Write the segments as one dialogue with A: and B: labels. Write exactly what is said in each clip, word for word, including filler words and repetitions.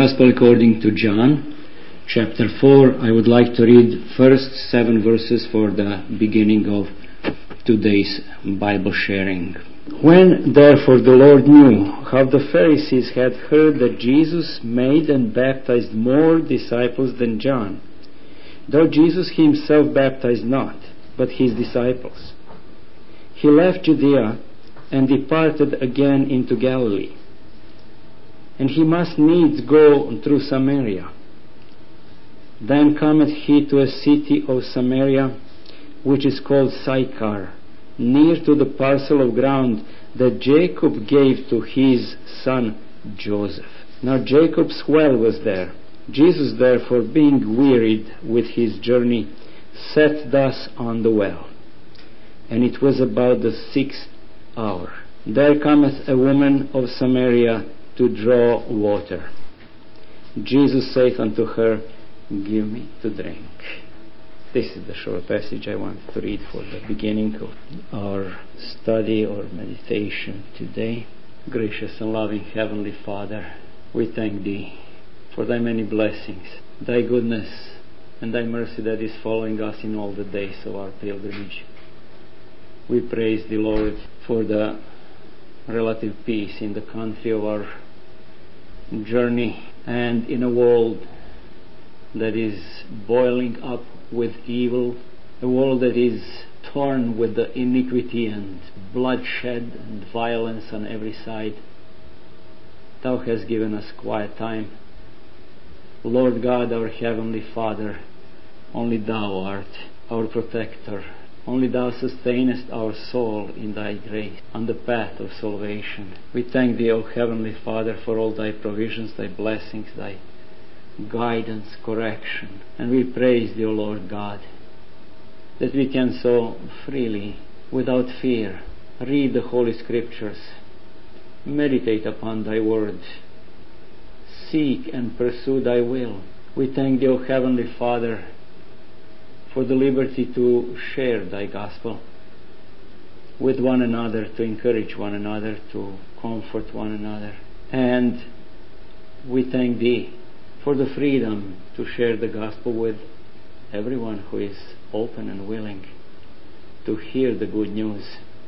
A: Gospel according to John, chapter four. I would like to read first seven verses for the beginning of today's Bible sharing. When therefore the Lord knew how the Pharisees had heard that Jesus made and baptized more disciples than John, though Jesus himself baptized not, but his disciples, he left Judea and departed again into Galilee. And he must needs go through Samaria. Then cometh he to a city of Samaria, which is called Sychar, near to the parcel of ground that Jacob gave to his son Joseph. Now Jacob's well was there. Jesus therefore, being wearied with his journey, sat thus on the well. And it was about the sixth hour. There cometh a woman of Samaria to draw water. Jesus saith unto her, Give me to drink. This is the short passage I want to read for the beginning of our study or meditation today. Gracious and loving Heavenly Father, we thank Thee for Thy many blessings, Thy goodness, and Thy mercy that is following us in all the days of our pilgrimage. We praise Thee, Lord, for the relative peace in the country of our journey and in a world that is boiling up with evil, a world that is torn with the iniquity and bloodshed and violence on every side. Thou hast given us quiet time. Lord God, our Heavenly Father, only Thou art our protector. Only Thou sustainest our soul in Thy grace on the path of salvation. We thank Thee, O Heavenly Father, for all Thy provisions, Thy blessings, Thy guidance, correction. And we praise Thee, O Lord God, that we can so freely, without fear, read the Holy Scriptures, meditate upon Thy Word, seek and pursue Thy will. We thank Thee, O Heavenly Father, for the liberty to share Thy gospel with one another, to encourage one another, to comfort one another. And we thank Thee for the freedom to share the gospel with everyone who is open and willing to hear the good news.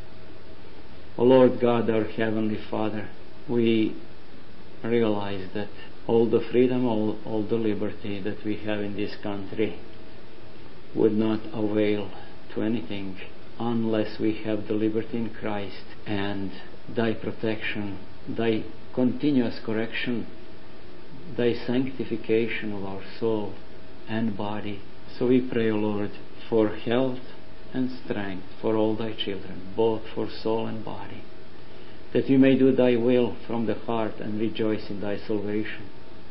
A: O Lord God, our Heavenly Father, we realize that all the freedom, all, all the liberty that we have in this country would not avail to anything unless we have the liberty in Christ and Thy protection, Thy continuous correction, Thy sanctification of our soul and body. So we pray, O Lord, for health and strength for all Thy children, both for soul and body, that we may do Thy will from the heart and rejoice in Thy salvation.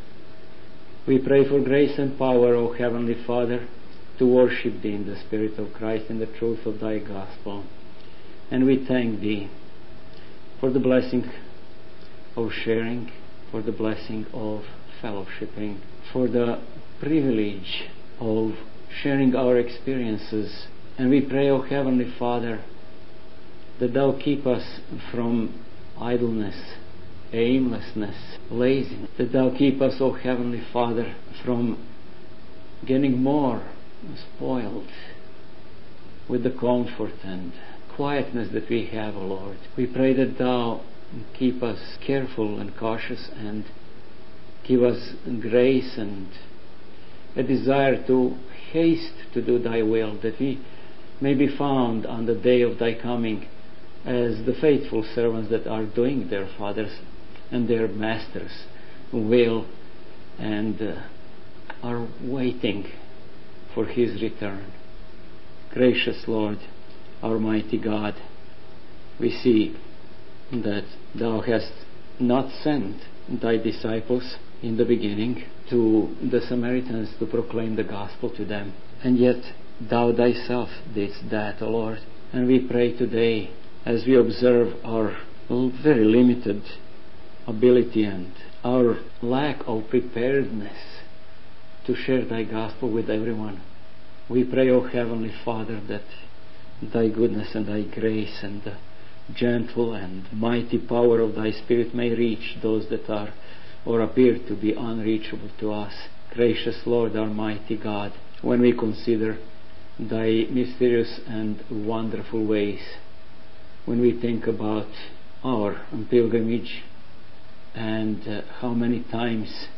A: We pray for grace and power, O Heavenly Father, to worship Thee in the Spirit of Christ in the truth of Thy gospel. And we thank Thee for the blessing of sharing, for the blessing of fellowshipping, for the privilege of sharing our experiences. And we pray, O Heavenly Father, that Thou keep us from idleness, aimlessness, laziness, that Thou keep us, O Heavenly Father, from getting more spoiled with the comfort and quietness that we have, O Lord. We pray that Thou keep us careful and cautious and give us grace and a desire to haste to do Thy will, that we may be found on the day of Thy coming as the faithful servants that are doing their Father's and their Master's will and uh, are waiting for His return. Gracious Lord, our mighty God, we see that Thou hast not sent Thy disciples in the beginning to the Samaritans to proclaim the gospel to them, and yet Thou Thyself didst that, O Lord. And we pray today, as we observe our very limited ability and our lack of preparedness to share Thy gospel with everyone, we pray, O Heavenly Father, that Thy goodness and Thy grace and the gentle and mighty power of Thy Spirit may reach those that are or appear to be unreachable to us. Gracious Lord, Almighty God, when we consider Thy mysterious and wonderful ways, when we think about our pilgrimage and uh, how many times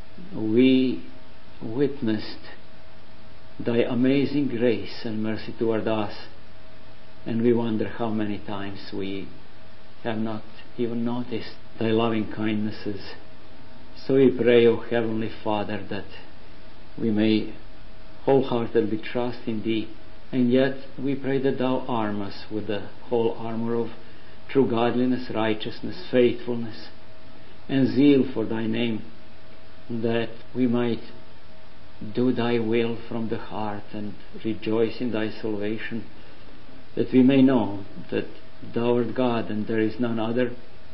A: we witnessed Thy amazing grace and mercy toward us, and we wonder how many times we have not even noticed Thy loving kindnesses. So we pray, O Heavenly Father, that we may wholeheartedly trust in Thee, and yet we pray that Thou arm us with the whole armor of true godliness, righteousness, faithfulness, and zeal for Thy name, that we might do Thy will from the heart and rejoice in Thy salvation, that we may know that Thou art God and there is none other,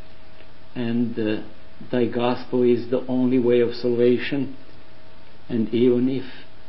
A: and uh, Thy gospel is the only way of salvation. And even if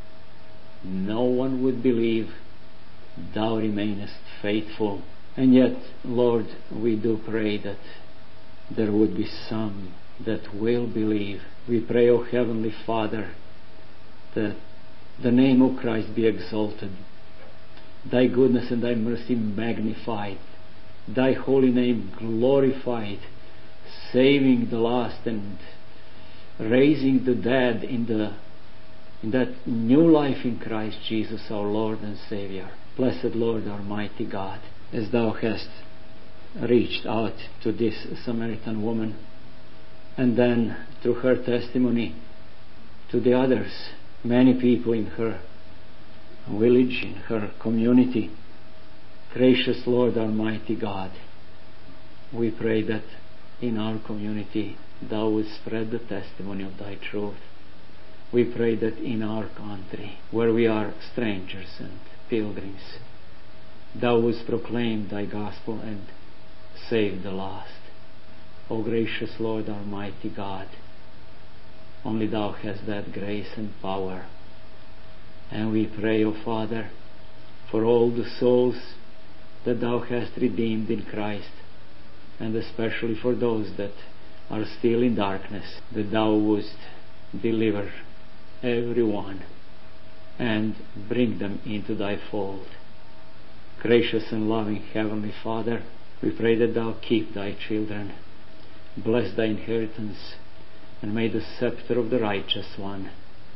A: no one would believe, Thou remainest faithful. And yet, Lord, we do pray that there would be some that will believe. We pray, O Heavenly Father, that the name of Christ be exalted, Thy goodness and Thy mercy magnified, Thy holy name glorified, saving the lost and raising the dead in the in that new life in Christ Jesus, our Lord and Savior. Blessed Lord, Almighty God, as Thou hast reached out to this Samaritan woman, and then through her testimony to the others, many people in her village, in her community. Gracious Lord, Almighty God, we pray that in our community Thou would spread the testimony of Thy truth. We pray that in our country, where we are strangers and pilgrims, Thou wouldst proclaim Thy gospel and save the lost. O gracious Lord, Almighty God, only Thou hast that grace and power. And we pray, O Father, for all the souls that Thou hast redeemed in Christ, and especially for those that are still in darkness, that Thou wouldst deliver everyone and bring them into Thy fold. Gracious and loving Heavenly Father, we pray that Thou keep Thy children, bless Thy inheritance, and may the scepter of the righteous one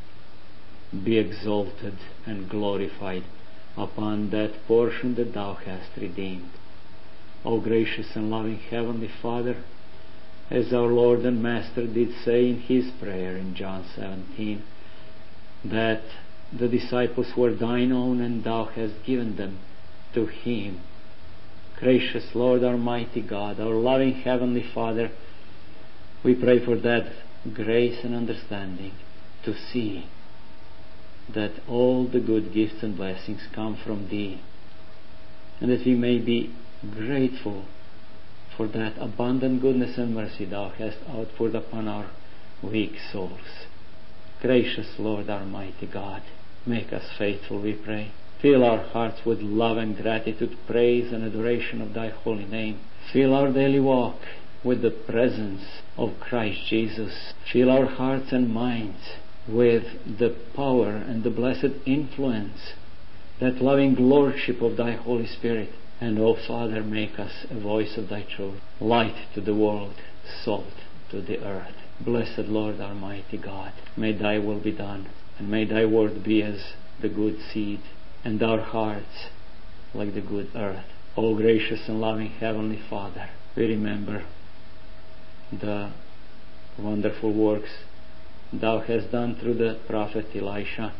A: be exalted and glorified upon that portion that Thou hast redeemed. O gracious and loving Heavenly Father, as our Lord and Master did say in His prayer in John seventeen, that the disciples were Thine own and Thou hast given them to Him. Gracious Lord, Almighty God, our loving Heavenly Father, we pray for that grace and understanding to see that all the good gifts and blessings come from Thee, and that we may be grateful for that abundant goodness and mercy Thou hast outpoured upon our weak souls. Gracious Lord, Almighty God, make us faithful, we pray. Fill our hearts with love and gratitude, praise and adoration of Thy holy name. Fill our daily walk with the presence of Christ Jesus. Fill our hearts and minds with the power and the blessed influence, that loving lordship of Thy Holy Spirit. And, O Father, make us a voice of Thy truth, light to the world, salt to the earth. Blessed Lord, Almighty God, may Thy will be done, and may Thy word be as the good seed, and our hearts like the good earth. O gracious and loving Heavenly Father, we remember the wonderful works Thou hast done through the prophet Elisha,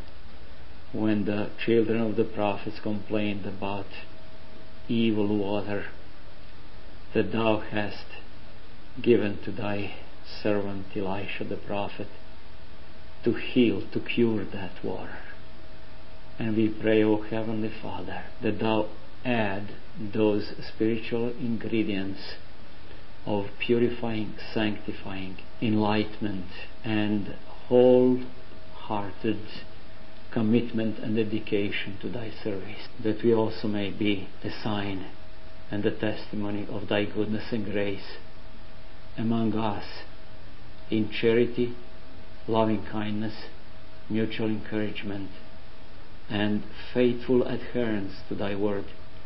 A: when the children of the prophets complained about evil water, that Thou hast given to Thy servant Elisha the prophet to heal, to cure that water. And we pray, O Heavenly Father, that Thou add those spiritual ingredients of purifying, sanctifying, enlightenment, and wholehearted commitment and dedication to Thy service, that we also may be a sign and a testimony of Thy goodness and grace among us in charity, loving kindness, mutual encouragement, and faithful adherence to thy word.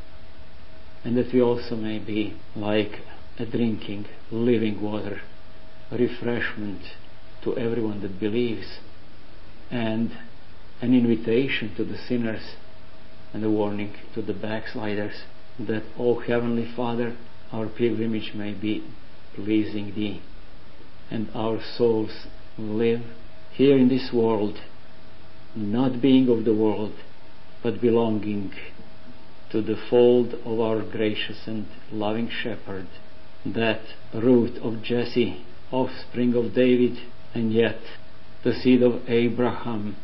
A: And that we also may be like a drinking, living water, refreshment to everyone that believes, and an invitation to the sinners and a warning to the backsliders, that, O Heavenly Father, our pilgrimage may be pleasing Thee, and our souls live here in this world, not being of the world, but belonging to the fold of our gracious and loving Shepherd, that root of Jesse, offspring of David, and yet the seed of Abraham,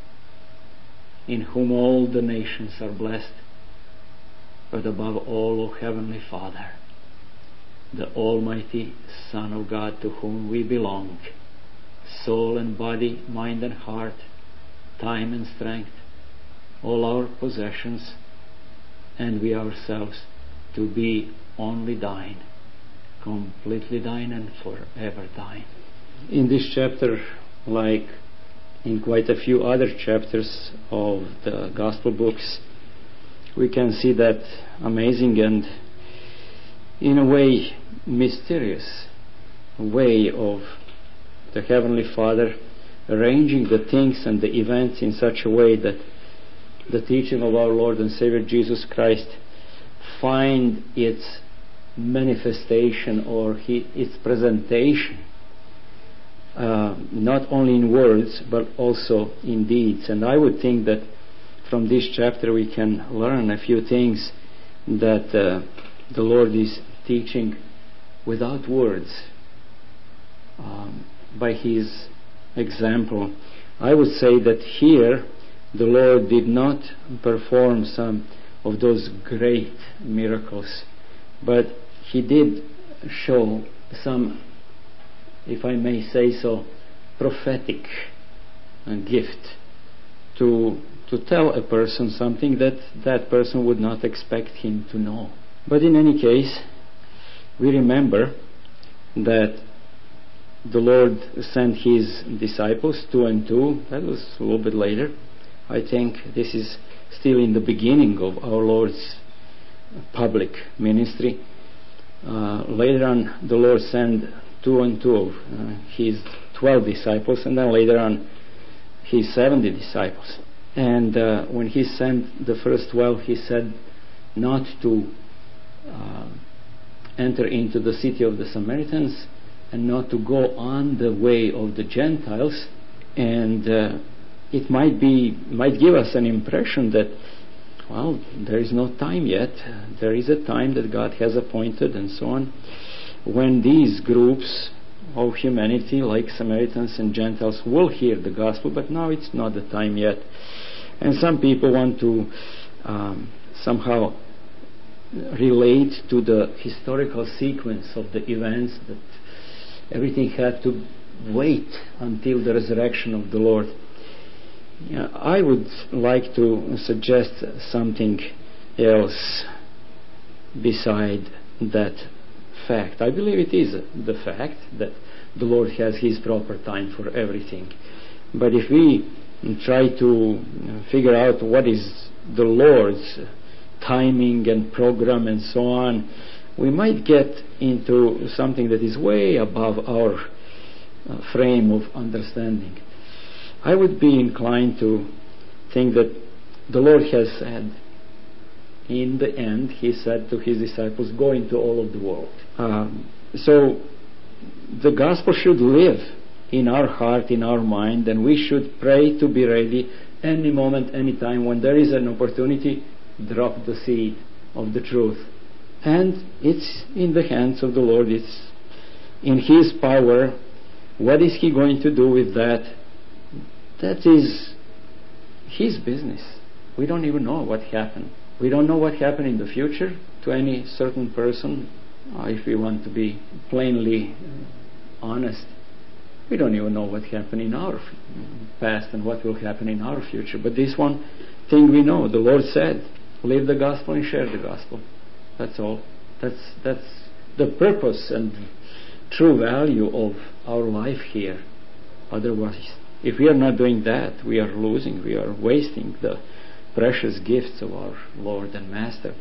A: in whom all the nations are blessed, but above all, O Heavenly Father, the Almighty Son of God, to whom we belong, soul and body, mind and heart, time and strength, all our possessions, and we ourselves, to be only Thine, completely Thine and forever Thine. In this chapter, like in quite a few other chapters of the Gospel books, we can see that amazing and, in a way, mysterious way of the Heavenly Father arranging the things and the events in such a way that the teaching of our Lord and Savior Jesus Christ find its manifestation or he, its presentation uh, not only in words but also in deeds. And I would think that from this chapter we can learn a few things that uh, the Lord is teaching without words, um, by His example. I would say that here the Lord did not perform some of those great miracles, but He did show some, if I may say so, prophetic uh, gift to to tell a person something that that person would not expect him to know. But in any case, we remember that the Lord sent His disciples, two and two. That was a little bit later. I think this is still in the beginning of our Lord's public ministry. Uh, later on, the Lord sent two and two of uh, His twelve disciples, and then later on, His seventy disciples. And uh, when He sent the first twelve, He said not to uh, enter into the city of the Samaritans and not to go on the way of the Gentiles. And uh, it might be might give us an impression that, well, there is no time yet. There is a time that God has appointed and so on, when these groups of humanity, like Samaritans and Gentiles, will hear the gospel, but now it's not the time yet. And some people want to um, somehow relate to the historical sequence of the events, that everything had to wait until the resurrection of the Lord. Yeah, I would like to suggest something else beside that fact. I believe it is the fact that the Lord has His proper time for everything. But if we try to figure out what is the Lord's timing and program and so on, we might get into something that is way above our uh, frame of understanding. I would be inclined to think that the Lord has said, in the end, He said to His disciples, go into all of the world. Um, so the gospel should live in our heart, in our mind, and we should pray to be ready any moment, any time. When there is an opportunity, drop the seed of the truth. And it's in the hands of the Lord. It's in His power. What is He going to do with that? That is His business. We don't even know what happened. We don't know what happened in the future to any certain person. Uh, if we want to be plainly honest, we don't even know what happened in our past and what will happen in our future. But this one thing we know, the Lord said, live the gospel and share the gospel. That's all. That's that's the purpose and true value of our life here. Otherwise, if we are not doing that, we are losing, we are wasting the precious gifts of our Lord and Master,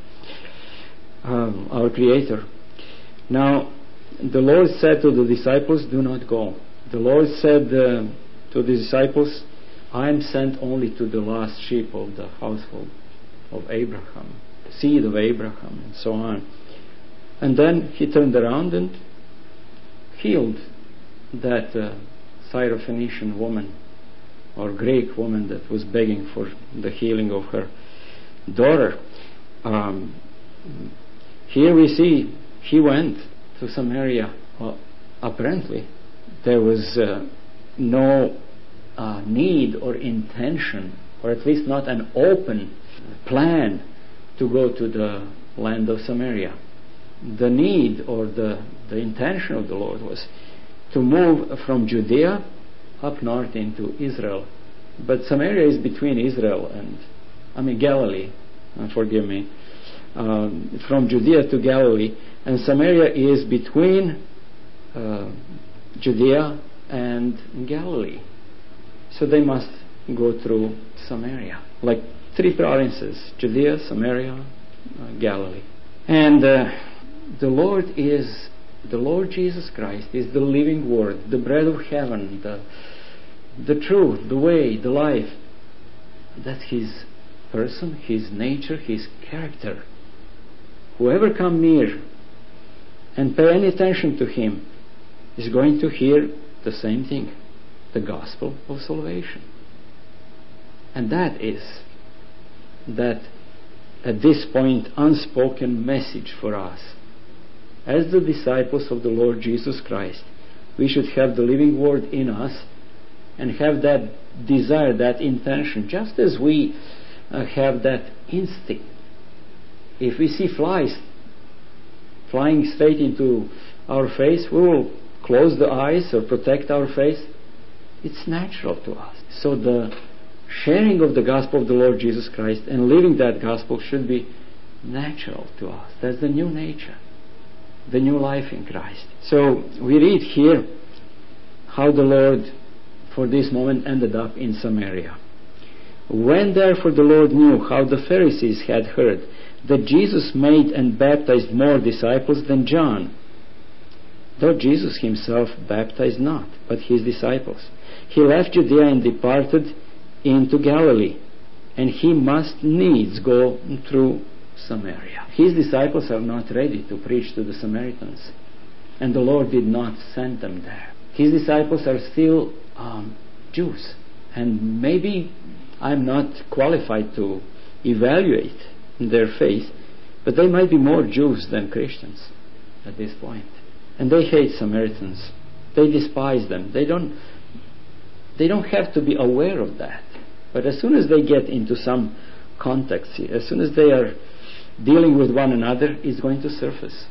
A: um, our Creator. Now, the Lord said to the disciples, do not go. The Lord said uh, to the disciples, I am sent only to the lost sheep of the household of Abraham, seed of Abraham, and so on. And then he turned around and healed that uh, Syrophoenician woman, or Greek woman, that was begging for the healing of her daughter. Um, here we see he went to Samaria. Well, apparently there was uh, no uh, need or intention, or at least not an open plan to go to the land of Samaria. The need or the, the intention of the Lord was to move from Judea up north into Israel. But Samaria is between Israel and, I mean, Galilee, uh, forgive me, um, from Judea to Galilee, and Samaria is between uh, Judea and Galilee. So they must go through Samaria, like three provinces: Judea, Samaria, uh, Galilee. And uh, the Lord is, the Lord Jesus Christ is the living Word, the bread of heaven, the, the truth, the way, the life. That's His person, His nature, His character. Whoever come near and pay any attention to Him is going to hear the same thing, the gospel of salvation. And that is that, at this point, unspoken message for us. As the disciples of the Lord Jesus Christ, we should have the living Word in us and have that desire, that intention, just as we uh, have that instinct. If we see flies flying straight into our face, we will close the eyes or protect our face. It's natural to us. So the sharing of the gospel of the Lord Jesus Christ and living that gospel should be natural to us. That's the new nature, the new life in Christ. So we read here how the Lord, for this moment, ended up in Samaria. When therefore the Lord knew how the Pharisees had heard that Jesus made and baptized more disciples than John, though Jesus himself baptized not, but his disciples, he left Judea and departed into Galilee, and he must needs go through Samaria. His disciples are not ready to preach to the Samaritans, and the Lord did not send them there. His disciples are still um, Jews, and maybe I'm not qualified to evaluate their faith, but they might be more Jews than Christians at this point. And they hate Samaritans. They despise them. They don't they don't have to be aware of that. But as soon as they get into some context, as soon as they are dealing with one another, it's going to surface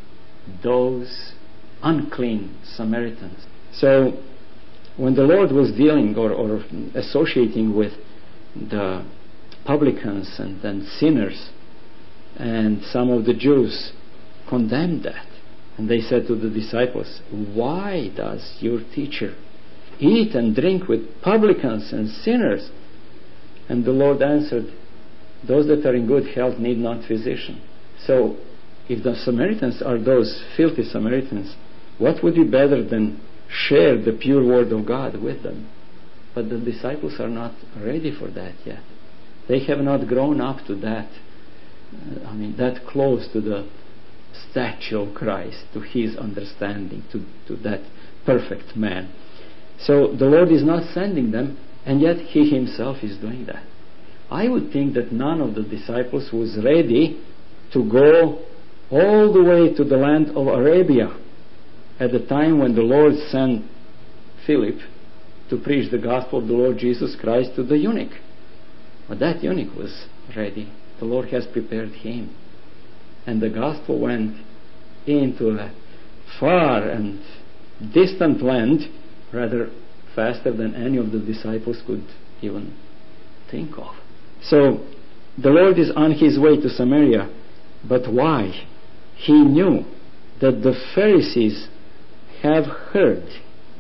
A: those unclean Samaritans. So when the Lord was dealing or, or associating with the publicans and, and sinners, and some of the Jews condemned that, and they said to the disciples, why does your teacher eat and drink with publicans and sinners? And the Lord answered, those that are in good health need not physician. So if the Samaritans are those filthy Samaritans, what would be better than share the pure word of God with them? But the disciples are not ready for that yet. They have not grown up to that, uh, I mean, that close to the stature of Christ, to His understanding, to, to that perfect man. So the Lord is not sending them, and yet He Himself is doing that. I would think that none of the disciples was ready to go all the way to the land of Arabia at the time when the Lord sent Philip to preach the gospel of the Lord Jesus Christ to the eunuch. But that eunuch was ready. The Lord has prepared him. And the gospel went into a far and distant land rather faster than any of the disciples could even think of. So the Lord is on His way to Samaria. But why? He knew that the Pharisees have heard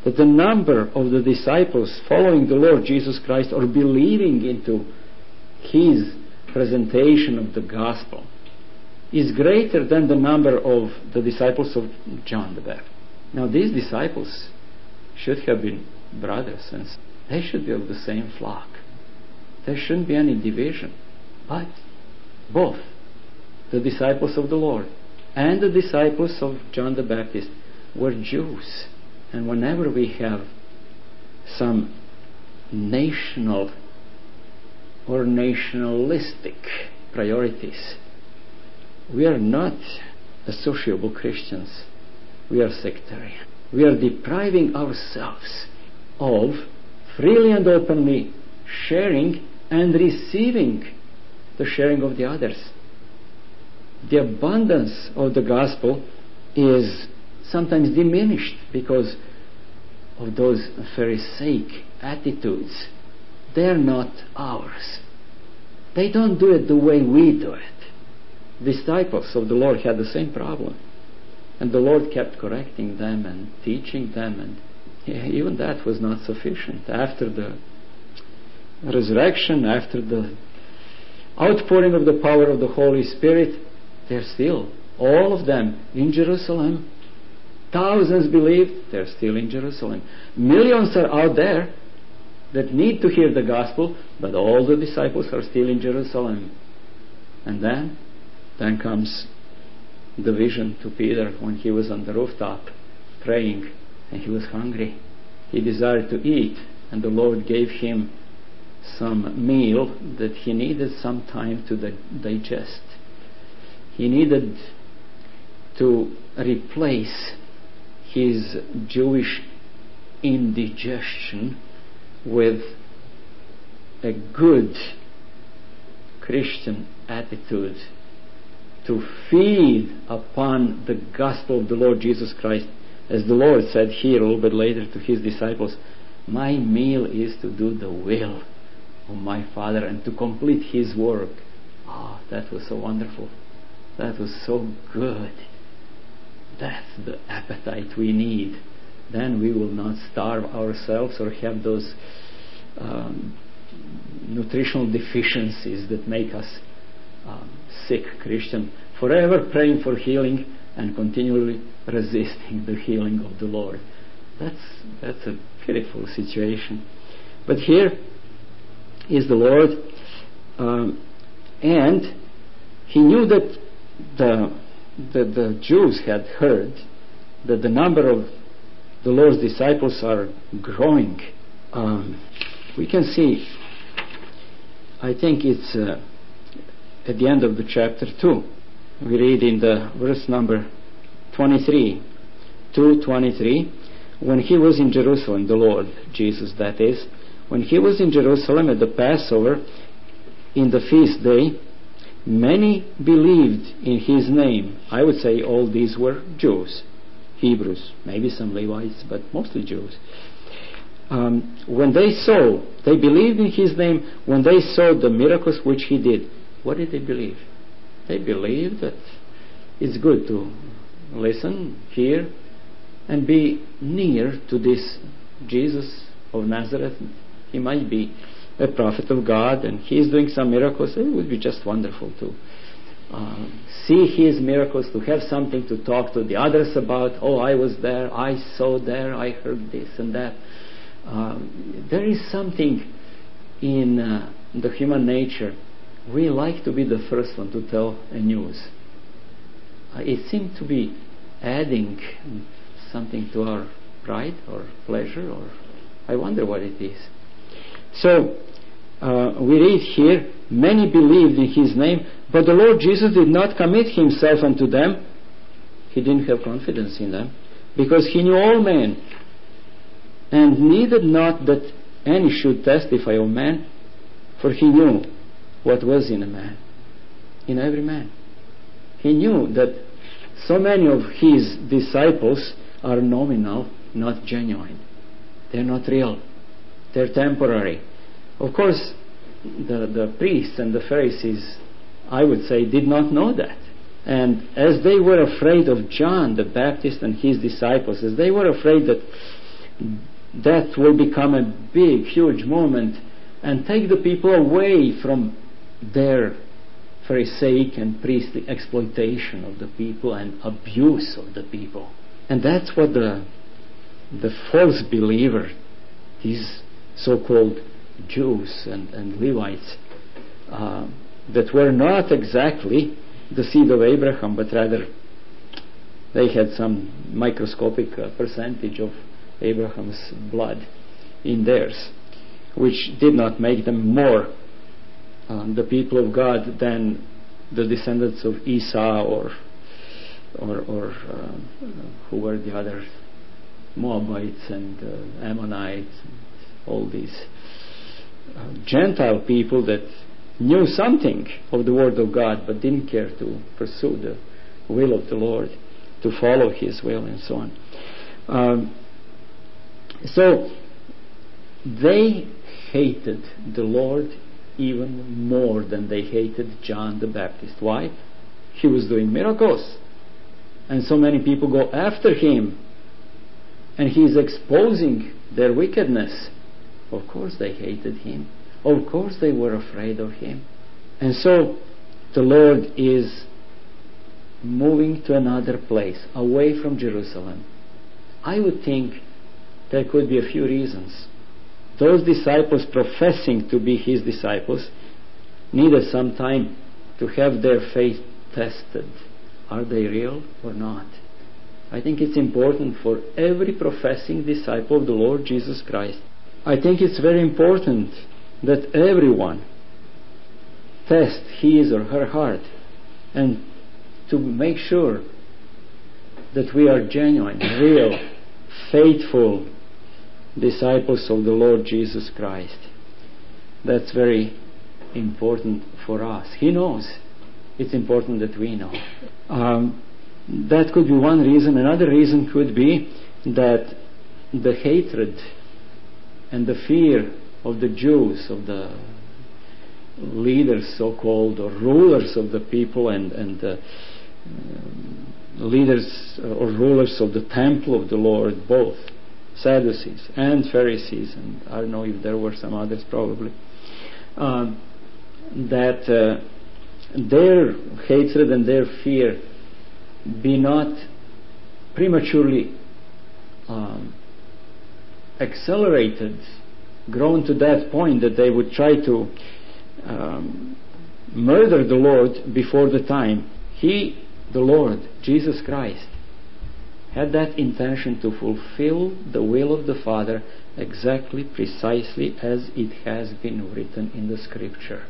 A: that the number of the disciples following the Lord Jesus Christ or believing into His presentation of the gospel is greater than the number of the disciples of John the Baptist. Now these disciples should have been brothers, and they should be of the same flock. There shouldn't be any division. But both the disciples of the Lord and the disciples of John the Baptist were Jews. And whenever we have some national or nationalistic priorities, we are not associable Christians. We are sectarian. We are depriving ourselves of freely and openly sharing and receiving the sharing of the others. The abundance of the gospel is sometimes diminished because of those Pharisaic attitudes. They're not ours. They don't do it the way we do it. Disciples of the Lord had the same problem. And the Lord kept correcting them and teaching them, and even that was not sufficient. After the resurrection, after the outpouring of the power of the Holy Spirit, they're still, all of them, in Jerusalem. Thousands believed, they're still in Jerusalem. Millions are out there that need to hear the gospel, but all the disciples are still in Jerusalem. And then, then comes the vision to Peter when he was on the rooftop praying, and he was hungry. He desired to eat, and the Lord gave him some meal that he needed some time to di- digest. He needed to replace his Jewish indigestion with a good Christian attitude, to feed upon the gospel of the Lord Jesus Christ. As the Lord said here a little bit later to His disciples, my meal is to do the will of my Father and to complete His work. Ah, oh, that was so wonderful. That was so good. That's the appetite we need. Then we will not starve ourselves or have those um, nutritional deficiencies that make us um, sick Christian, forever praying for healing and continually resisting the healing of the Lord. That's that's a pitiful situation. But here is the Lord, um, and He knew that the, the the Jews had heard that the number of the Lord's disciples are growing. Um, we can see, I think it's uh, at the end of the chapter two. We read in the verse number twenty-three, two twenty-three, when He was in Jerusalem, the Lord Jesus that is, when He was in Jerusalem at the Passover, in the feast day, many believed in His name. I would say all these were Jews, Hebrews, maybe some Levites, but mostly Jews. Um, when they saw, they believed in His name when they saw the miracles which He did. What did they believe? They believed that it's good to listen, hear, and be near to this Jesus of Nazareth. He might be a prophet of God, and He is doing some miracles. It would be just wonderful to uh, see His miracles, to have something to talk to the others about. Oh, I was there, I saw there, I heard this and that. Um, there is something in uh, the human nature. We like to be the first one to tell a news. Uh, it seems to be adding something to our pride or pleasure, or I wonder what it is. So uh, we read here, many believed in His name, but the Lord Jesus did not commit Himself unto them. He didn't have confidence in them, because He knew all men, and needed not that any should testify of man, for He knew what was in a man, in every man. He knew that so many of His disciples are nominal, not genuine. They're not real. They're temporary. Of course, the, the priests and the Pharisees, I would say, did not know that. And as they were afraid of John the Baptist and his disciples, as they were afraid that
B: that will become a big, huge moment and take the people away from their pharisaic and priestly exploitation of the people and abuse of the people. And that's what the the false believer, these so-called Jews and, and Levites, uh, that were not exactly the seed of Abraham, but rather they had some microscopic uh, percentage of Abraham's blood in theirs, which did not make them more um, the people of God than the descendants of Esau or or, or uh, who were the others, Moabites and uh, Ammonites, and all these uh, Gentile people that knew something of the Word of God but didn't care to pursue the will of the Lord, to follow His will and so on. Um, so they hated the Lord even more than they hated John the Baptist. Why? He was doing miracles, and so many people go after him, and he is exposing their wickedness. Of course they hated him. Of course they were afraid of him. And so the Lord is moving to another place, away from Jerusalem. I would think there could be a few reasons. Those disciples professing to be His disciples needed some time to have their faith tested. Are they real or not? I think it's important for every professing disciple of the Lord Jesus Christ. I think it's very important that everyone test his or her heart and to make sure that we are genuine, real, faithful disciples of the Lord Jesus Christ. That's very important for us. He knows. It's important that we know. Um, that could be one reason. Another reason could be that the hatred and the fear of the Jews, of the leaders so-called, or rulers of the people, and, and uh, leaders or rulers of the temple of the Lord, both Sadducees and Pharisees, and I don't know if there were some others probably, um, that uh, their hatred and their fear be not prematurely um, accelerated, grown to that point that they would try to um, murder the Lord before the time. He, the Lord, Jesus Christ, had that intention to fulfill the will of the Father exactly, precisely as it has been written in the Scripture.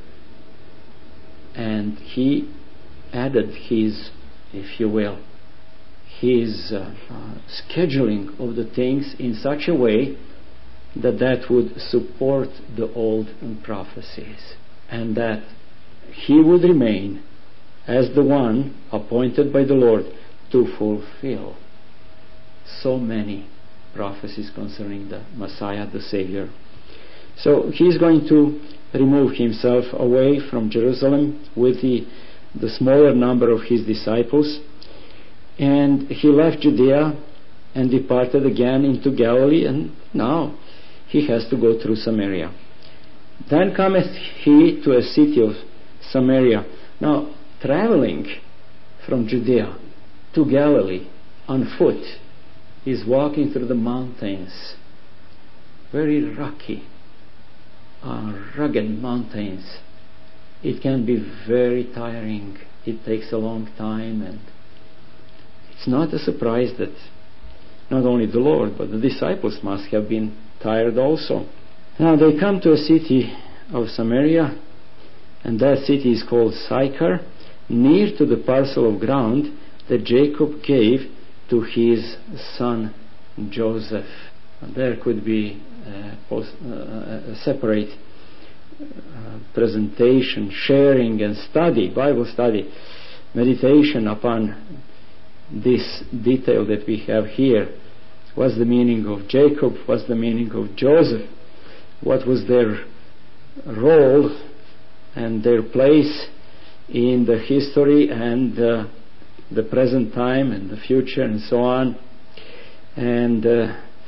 B: And He added His, if you will, His uh, uh, scheduling of the things in such a way that that would support the old prophecies, and that He would remain as the one appointed by the Lord to fulfill so many prophecies concerning the Messiah, the Savior. So He's going to remove Himself away from Jerusalem with the, the smaller number of His disciples, and He left Judea and departed again into Galilee, and now He has to go through Samaria. Then cometh He to a city of Samaria. Now, traveling from Judea to Galilee on foot is walking through the mountains, very rocky, uh, rugged mountains. It can be very tiring. It takes a long time, and it's not a surprise that not only the Lord but the disciples must have been tired also. Now they come to a city of Samaria, and that city is called Sychar, near to the parcel of ground that Jacob gave to his son Joseph. There could be a, post, uh, a separate uh, presentation, sharing and study, Bible study, meditation upon this detail that we have here. What's the meaning of Jacob? What's the meaning of Joseph? What was their role and their place in the history and uh, the present time and the future and so on? And uh,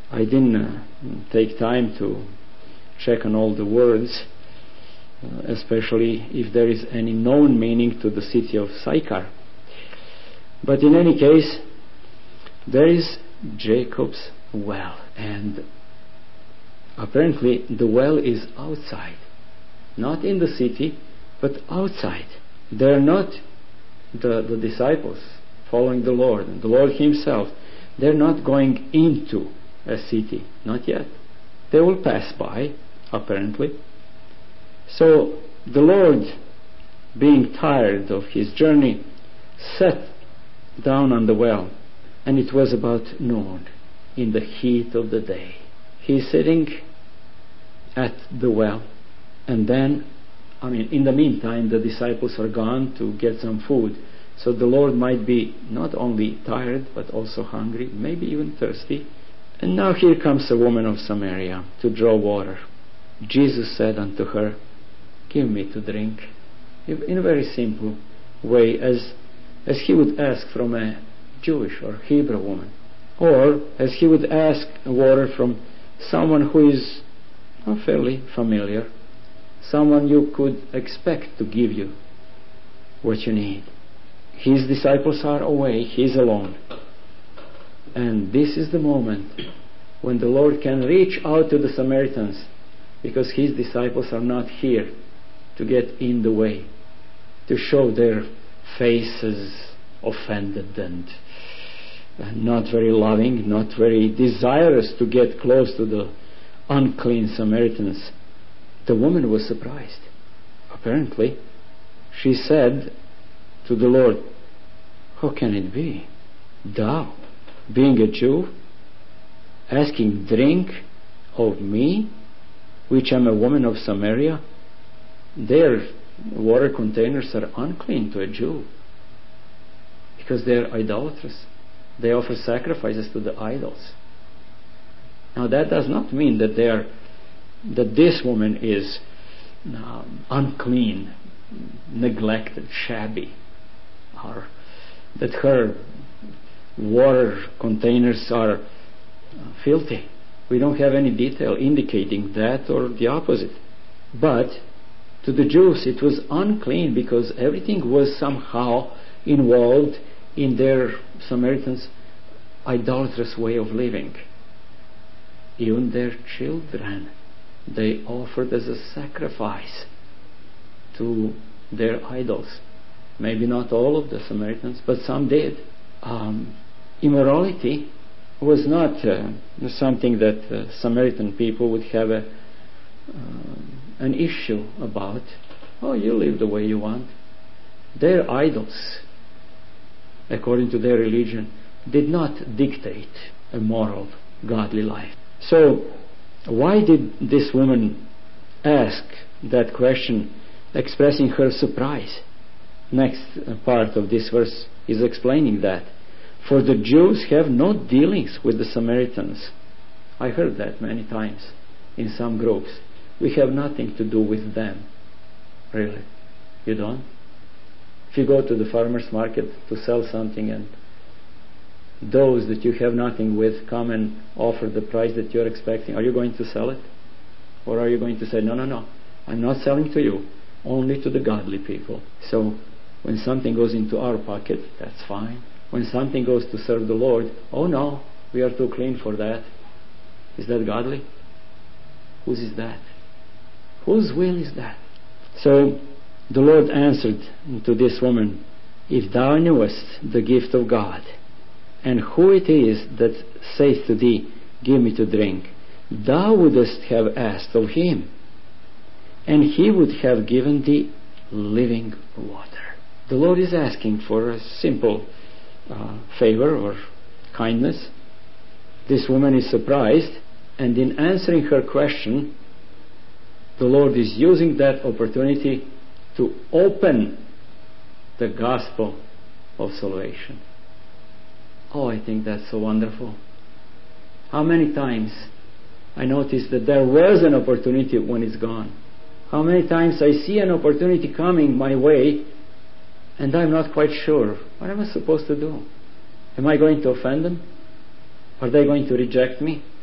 B: I didn't uh, take time to check on all the words, uh, especially if there is any known meaning to the city of Sychar. But in any case, there is Jacob's well, and apparently the well is outside, not in the city, but outside. They are not the, the disciples following the Lord, and the Lord himself. They're not going into a city, not yet. They will pass by, apparently. So the Lord, being tired of his journey, sat down on the well, and it was about noon, in the heat of the day. He's sitting at the well, and then, I mean, in the meantime, the disciples are gone to get some food. So the Lord might be not only tired, but also hungry, maybe even thirsty. And now here comes a woman of Samaria to draw water. Jesus said unto her, "Give me to drink," in a very simple way, as, as he would ask from a Jewish or Hebrew woman, or as he would ask water from someone who is not fairly familiar, someone you could expect to give you what you need. His disciples are away, he's alone. And this is the moment when the Lord can reach out to the Samaritans, because his disciples are not here to get in the way, to show their faces offended and, and not very loving, not very desirous to get close to the unclean Samaritans. The woman was surprised. Apparently, she said to the Lord, "How can it be? Thou, being a Jew, asking drink of me, which am a woman of Samaria?" Their water containers are unclean to a Jew, because they are idolatrous. They offer sacrifices to the idols. Now that does not mean that they are, that this woman is um, unclean, neglected, shabby, or that her water containers are filthy. We don't have any detail indicating that or the opposite. But to the Jews it was unclean, because everything was somehow involved in their Samaritans' idolatrous way of living. Even their children they offered as a sacrifice to their idols. Maybe not all of the Samaritans, but some did. Um, immorality was not uh, something that uh, Samaritan people would have a, uh, an issue about. Oh, you live the way you want. Their idols, according to their religion, did not dictate a moral, godly life. So, why did this woman ask that question, expressing her surprise? Next part of this verse is explaining that. For the Jews have no dealings with the Samaritans. I heard that many times in some groups. We have nothing to do with them. Really? You don't? If you go to the farmer's market to sell something, and those that you have nothing with come and offer the price that you're expecting, are you going to sell it? Or are you going to say, no, no, no, I'm not selling to you, only to the godly people. So when something goes into our pocket, that's fine. When something goes to serve the Lord, oh no, we are too clean for that. Is that godly? Whose is that? Whose will is that? So the Lord answered to this woman, if thou knewest the gift of God, and who it is that saith to thee, give me to drink, thou wouldest have asked of him, and he would have given thee living water. The Lord is asking for a simple uh, favor or kindness. This woman is surprised, and in answering her question, the Lord is using that opportunity to open the gospel of salvation. Oh, I think that's so wonderful. How many times I noticed that there was an opportunity when it's gone. How many times I see an opportunity coming my way, and I'm not quite sure, what am I supposed to do? Am I going to offend them? Are they going to reject me?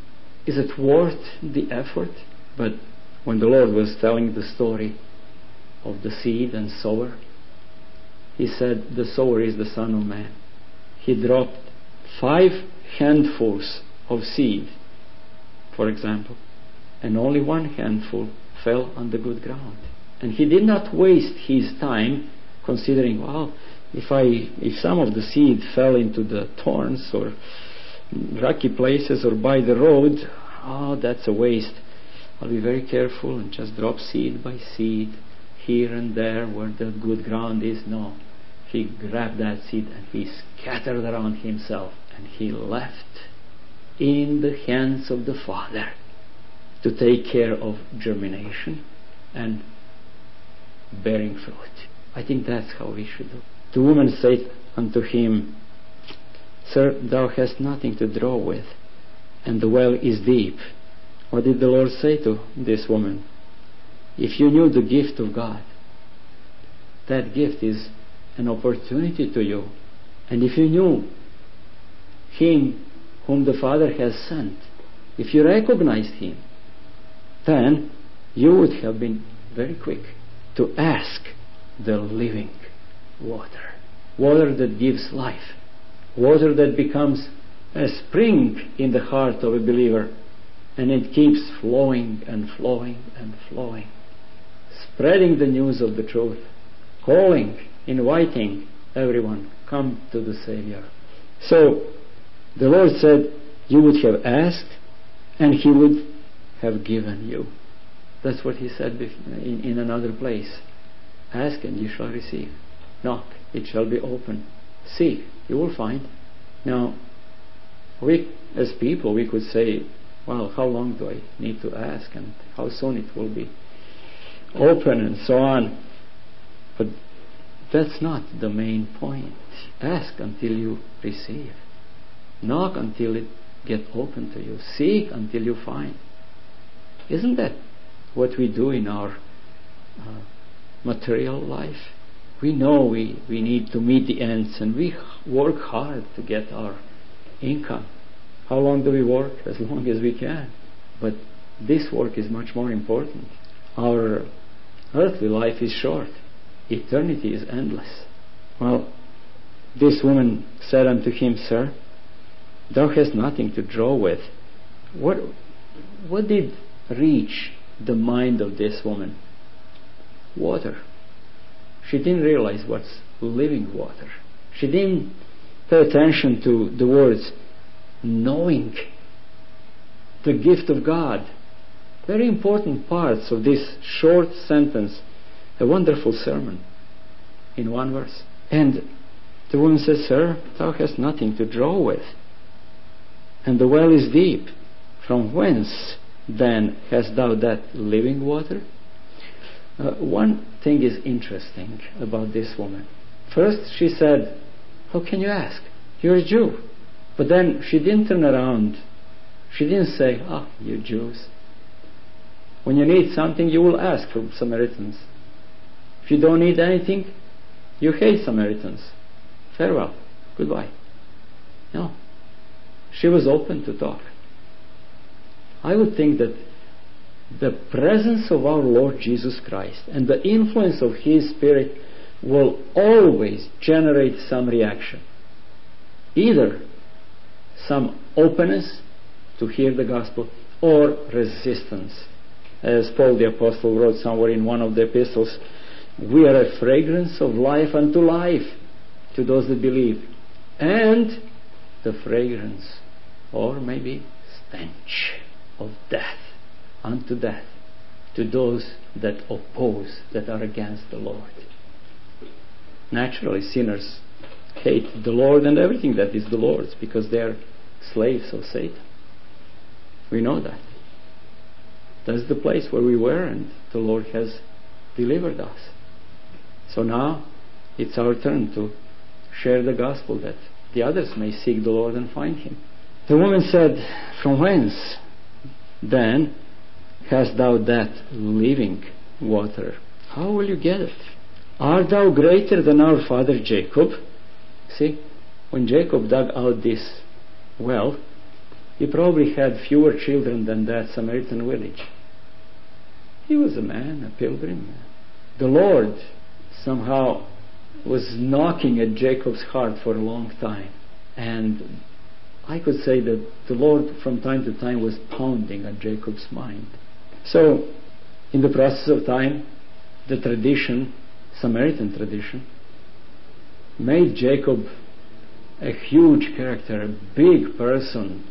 B: Is it worth the effort? But when the Lord was telling the story of the seed and sower, He said the sower is the Son of Man. He dropped five handfuls of seed, for example, and only one handful fell on the good ground. And He did not waste His time considering, well, if I, if some of the seed fell into the thorns or rocky places or by the road, oh, that's a waste. I'll be very careful and just drop seed by seed here and there where the good ground is. No. He grabbed that seed and He scattered around Himself, and He left in the hands of the Father to take care of germination and bearing fruit. I think that's how we should do. The woman said unto Him, Sir, thou hast nothing to draw with, and the well is deep. What did the Lord say to this woman? If you knew the gift of God, that gift is an opportunity to you. And if you knew Him whom the Father has sent, if you recognized Him, then you would have been very quick to ask the living water. Water that gives life. Water that becomes a spring in the heart of a believer, and it keeps flowing and flowing and flowing, spreading the news of the truth, calling, inviting everyone, come to the Savior. So the Lord said, you would have asked and He would have given you. That's what He said in, in another place. Ask and you shall receive. Knock, it shall be open. Seek, you will find. Now, we as people, we could say, well, how long do I need to ask and how soon it will be open and so on. But that's not the main point. Ask until you receive. Knock until it get open to you. Seek until you find. Isn't that what we do in our uh, material life? We know we, we need to meet the ends, and we work hard to get our income. How long do we work? As long as we can. But this work is much more important. Our earthly life is short. Eternity is endless. Well, this woman said unto Him, Sir, thou hast nothing to draw with. What, what did reach the mind of this woman? Water. She didn't realize what's living water. She didn't pay attention to the words knowing the gift of God. Very important parts of this short sentence. A wonderful sermon in one verse. And the woman says, Sir, thou hast nothing to draw with, and the well is deep. From whence then hast thou that living water? Uh, one thing is interesting about this woman. First she said, how can you ask? You're a Jew. But then she didn't turn around. She didn't say, ah, oh, you Jews. When you need something, you will ask for Samaritans. If you don't need anything, you hate Samaritans. Farewell. Goodbye. No. She was open to talk. I would think that the presence of our Lord Jesus Christ and the influence of His Spirit will always generate some reaction. Either some openness to hear the gospel or resistance. As Paul the Apostle wrote somewhere in one of the epistles, we are a fragrance of life unto life to those that believe, and the fragrance, or maybe stench, of death unto death to those that oppose, that are against the Lord. Naturally, sinners hate the Lord and everything that is the Lord's, because they are slaves of Satan. We know that. That's the place where we were, and the Lord has delivered us. So now it's our turn to share the gospel, that the others may seek the Lord and find Him. The woman said, from whence then hast thou that living water? How will you get it? Art thou greater than our father Jacob? See, when Jacob dug out this well, He probably had fewer children than that Samaritan village. He was a man, a pilgrim. The Lord somehow was knocking at Jacob's heart for a long time. And I could say that the Lord from time to time was pounding on Jacob's mind. So, in the process of time, the tradition, Samaritan tradition, made Jacob a huge character, a big person.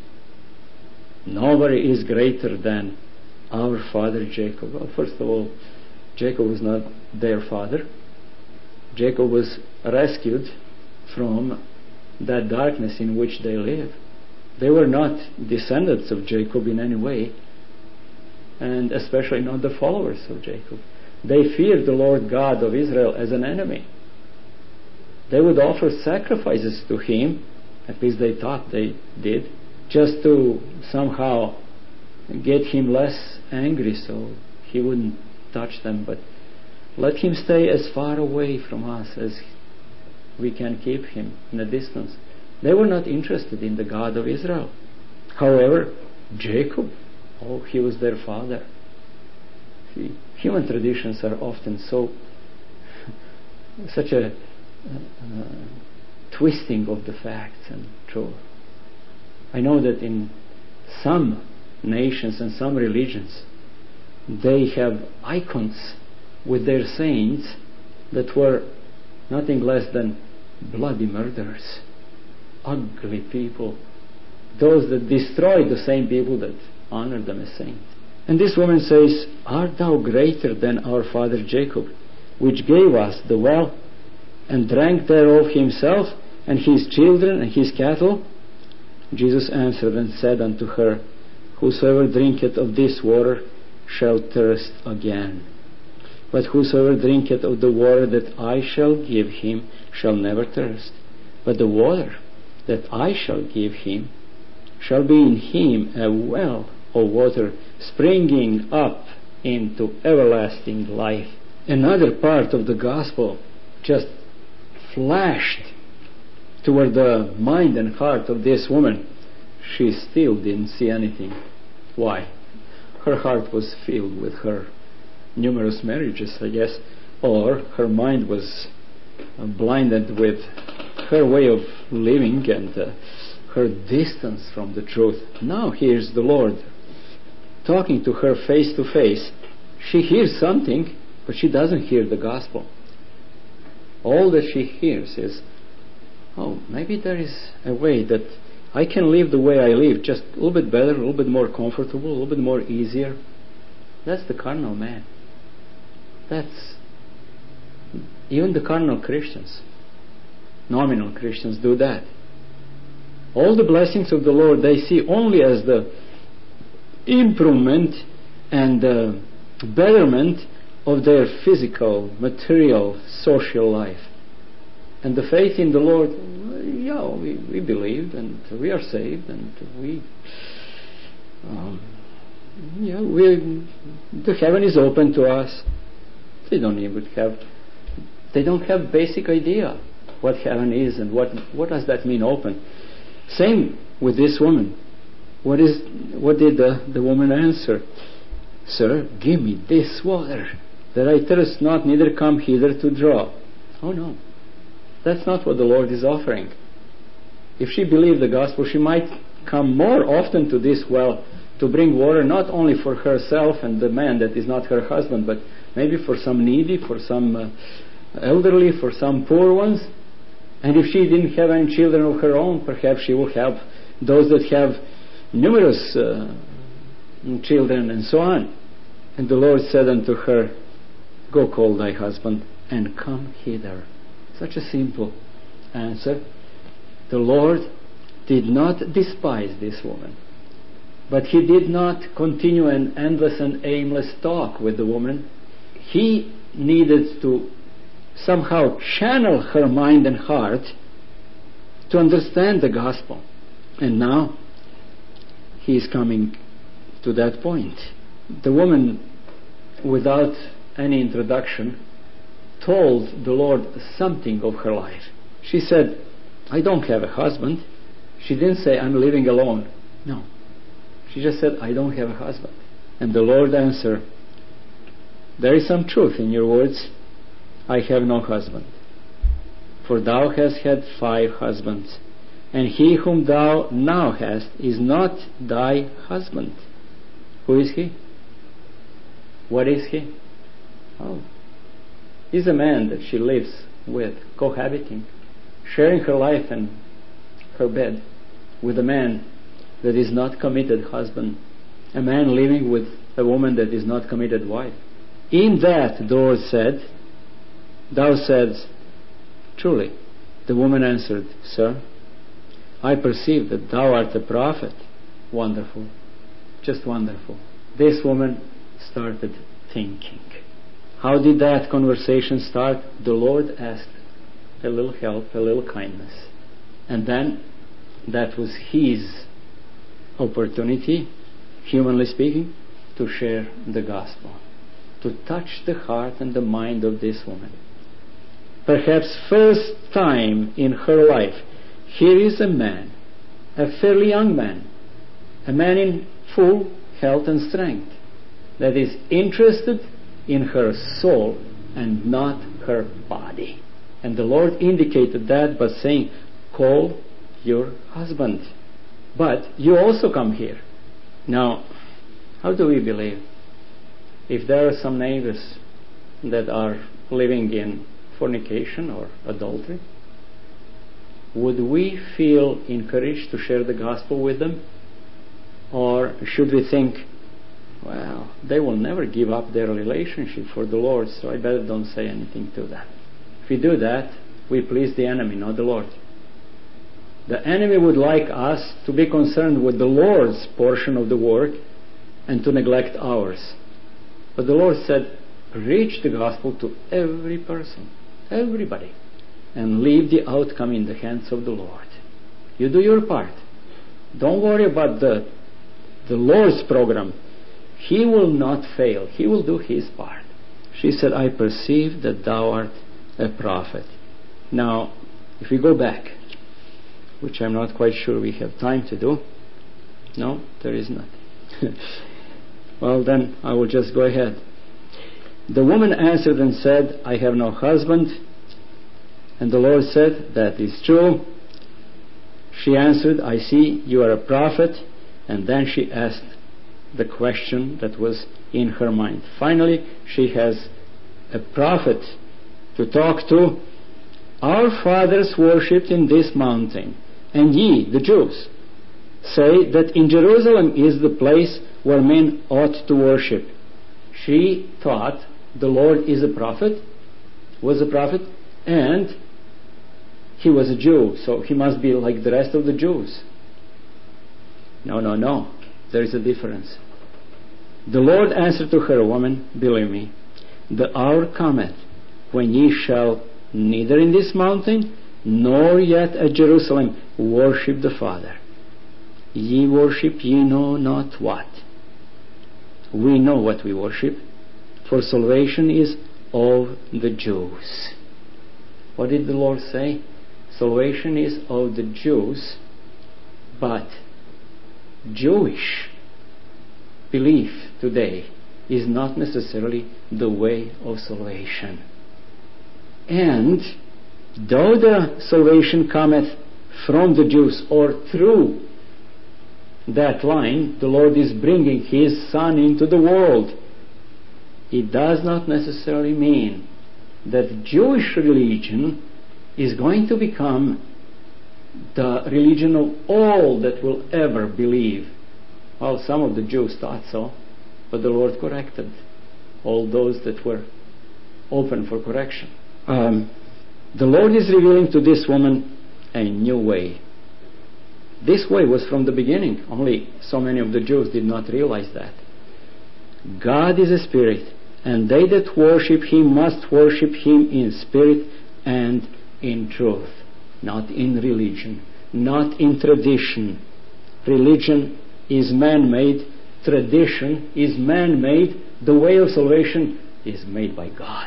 B: Nobody is greater than our father Jacob. Well, first of all, Jacob was not their father. Jacob was rescued from that darkness in which they live. They were not descendants of Jacob in any way, and especially not the followers of Jacob. They feared the Lord God of Israel as an enemy. They would offer sacrifices to him, at least they thought they did, just to somehow get him less angry so he wouldn't touch them, but let him stay as far away from us as we can keep him in a distance. They were not interested in the God of Israel. However, Jacob, oh, he was their father. See, human traditions are often so such a uh, twisting of the facts and truth. I know that in some nations and some religions they have icons with their saints that were nothing less than bloody murderers, ugly people, those that destroyed the same people that honored them as saints. And this woman says, "Art thou greater than our father Jacob, which gave us the well, and drank thereof himself, and his children, and his cattle?" Jesus answered and said unto her, "Whosoever drinketh of this water shall thirst again. But whosoever drinketh of the water that I shall give him shall never thirst. But the water that I shall give him shall be in him a well of water springing up into everlasting life." Another part of the gospel just flashed toward the mind and heart of this woman. She still didn't see anything. Why? Her heart was filled with her numerous marriages, I guess, or her mind was uh, blinded with her way of living and uh, her distance from the truth. Now here's the Lord talking to her face to face. She hears something, but she doesn't hear the gospel. All that she hears is, oh, maybe there is a way that I can live the way I live, just a little bit better, a little bit more comfortable, a little bit more easier. That's the carnal man. That's even the carnal Christians, nominal Christians, do that. All the blessings of the Lord they see only as the improvement and the betterment of their physical, material, social life. And the faith in the Lord, yeah, we, we believe and we are saved and we, um, yeah, we, the heaven is open to us. They don't even have, they don't have basic idea what heaven is and what what does that mean, open. Same with this woman. What is what did the, the woman answer? "Sir, give me this water, that I thirst not, neither come hither to draw." Oh no, that's not what the Lord is offering. If she believed the gospel, she might come more often to this well to bring water, not only for herself and the man that is not her husband, but maybe for some needy, for some uh, elderly, for some poor ones. And if she didn't have any children of her own, perhaps she will help those that have numerous uh, children and so on. And the Lord said unto her, "Go call thy husband and come hither." Such a simple answer. The Lord did not despise this woman, but he did not continue an endless and aimless talk with the woman. He needed to somehow channel her mind and heart to understand the gospel. And now he is coming to that point. The woman, without any introduction, told the Lord something of her life. She said, "I don't have a husband." She didn't say, "I'm living alone." No. She just said, I don't have a husband. And the Lord answered, there is some truth in your words. I have no husband. For thou hast had five husbands, and he whom thou now hast is not thy husband. Who is he? What is he? Oh, he's a man that she lives with, cohabiting, sharing her life and her bed with a man that is not committed husband, a man living with a woman that is not committed wife. In that the Lord said, thou saidst, truly. The woman answered, Sir, I perceive that thou art a prophet. Wonderful. Just wonderful. This woman started thinking. How did that conversation start? The Lord asked a little help, a little kindness. And then that was his opportunity, humanly speaking, to share the gospel, to touch the heart and the mind of this woman. Perhaps first time in her life, here is a man, a fairly young man, a man in full health and strength, that is interested in her soul and not her body. And the Lord indicated that by saying, call your husband. But you also come here. Now, how do we believe? If there are some neighbors that are living in fornication or adultery, would we feel encouraged to share the gospel with them? Or should we think, well, they will never give up their relationship for the Lord, so I better don't say anything to them. If we do that, we please the enemy, not the Lord. The enemy would like us to be concerned with the Lord's portion of the work and to neglect ours. But the Lord said, preach the gospel to every person, everybody, and leave the outcome in the hands of the Lord. You do your part. Don't worry about the, the Lord's program. He will not fail. He will do his part. She said, I perceive that thou art a prophet. Now, if we go back, which I'm not quite sure we have time to do. No, there is not. Well, then I will just go ahead. The woman answered and said, I have no husband. And the Lord said, that is true. She answered, I see you are a prophet. And then she asked the question that was in her mind. Finally, she has a prophet to talk to. Our fathers worshipped in this mountain, and ye, the Jews, say that in Jerusalem is the place where men ought to worship. She thought the Lord is a prophet, was a prophet, and he was a Jew, so he must be like the rest of the Jews. No, no, no. There is a difference. The Lord answered to her, Woman, believe me, the hour cometh when ye shall neither in this mountain nor yet at Jerusalem worship the Father. Ye worship ye know not what. We know what we worship, for salvation is of the Jews. What did the Lord say? Salvation is of the Jews, but Jewish belief today is not necessarily the way of salvation. And though the salvation cometh from the Jews or through that line, the Lord is bringing His Son into the world, it does not necessarily mean that Jewish religion is going to become the religion of all that will ever believe. Well, some of the Jews thought so, but the Lord corrected all those that were open for correction. Um, the Lord is revealing to this woman a new way. This way was from the beginning, only so many of the Jews did not realize that. God is a spirit, and they that worship Him must worship Him in spirit and in truth, not in religion, not in tradition. Religion is man-made, tradition is man-made, the way of salvation is made by God.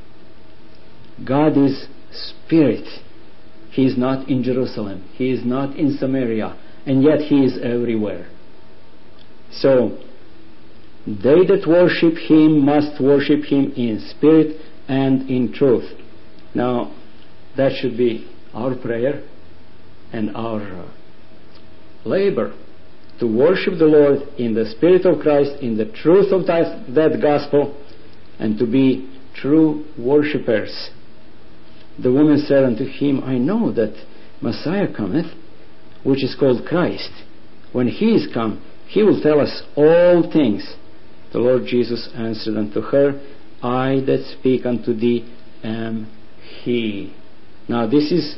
B: God is spirit. He is not in Jerusalem, He is not in Samaria, and yet He is everywhere. So, they that worship him must worship him in spirit and in truth. Now, that should be our prayer and our uh, labor, to worship the Lord in the Spirit of Christ, in the truth of that, that gospel, and to be true worshippers. The woman said unto him, I know that Messiah cometh, which is called Christ. When he is come, he will tell us all things. The Lord Jesus answered unto her, I that speak unto thee am he. Now this is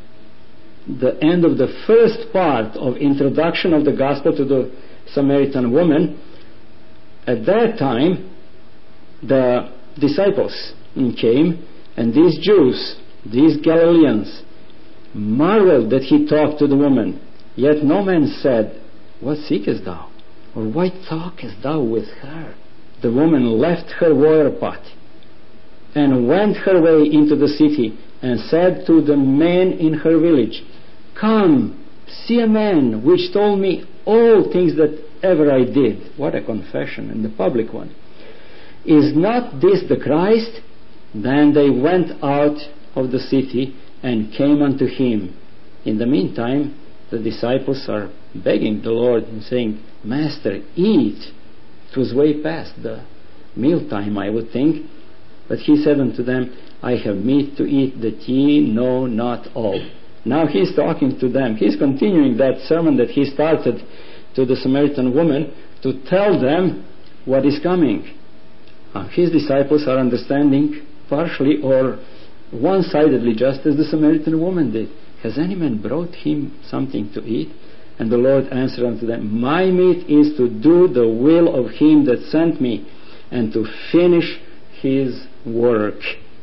B: the end of the first part of introduction of the gospel to the Samaritan woman. At that time, the disciples came, and these Jews, these Galileans, marveled that he talked to the woman. Yet no man said, What seekest thou? Or why talkest thou with her? The woman left her water pot and went her way into the city and said to the men in her village, Come, see a man which told me all things that ever I did. What a confession, and the public one. Is not this the Christ? Then they went out of the city and came unto him. In the meantime, the disciples are begging the Lord and saying, Master, eat. It was way past the mealtime, I would think. But he said unto them, I have meat to eat that ye know not all. Now he's talking to them. He's continuing that sermon that he started to the Samaritan woman to tell them what is coming. Uh, his disciples are understanding partially or one-sidedly, just as the Samaritan woman did. Has any man brought him something to eat? And the Lord answered unto them, My meat is to do the will of him that sent me, and to finish his work.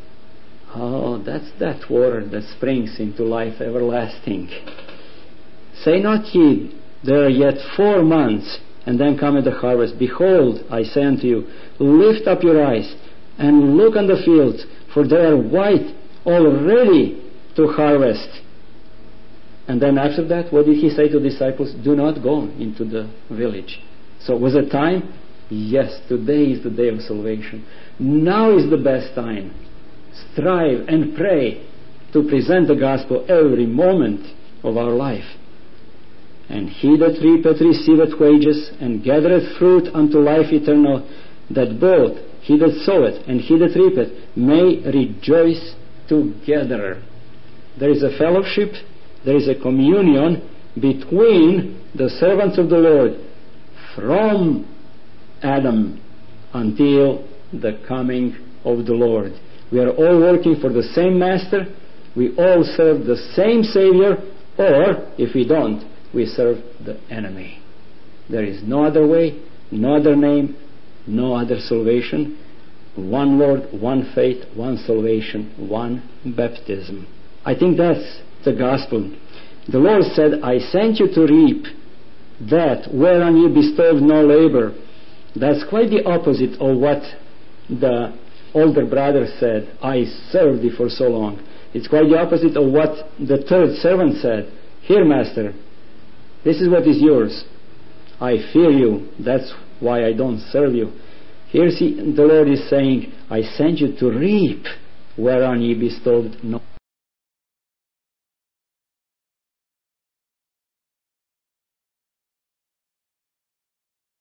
B: Oh, that's that water that springs into life everlasting. Say not ye, there are yet four months, and then cometh the harvest. Behold, I say unto you, lift up your eyes, and look on the fields, for they are white already to harvest. And then after that, what did he say to the disciples? Do not go into the village. So was it time? Yes, today is the day of salvation. Now is the best time. Strive and pray to present the gospel every moment of our life. And he that reapeth receiveth wages, and gathereth fruit unto life eternal, that both he that soweth and he that reapeth may rejoice together. There is a fellowship, there is a communion between the servants of the Lord from Adam until the coming of the Lord. We are all working for the same master. We all serve the same Savior, or if we don't, we serve the enemy. There is no other way, no other name, no other salvation. One Lord, one faith, one salvation, one baptism. I think that's the gospel. The Lord said, I sent you to reap that whereon you bestowed no labor. That's quite the opposite of what the older brother said, I served thee for so long. It's quite the opposite of what the third servant said. Here, master, this is what is yours. I fear you. That's why I don't serve you. Here see, the Lord is saying, I sent you to reap whereon ye bestowed no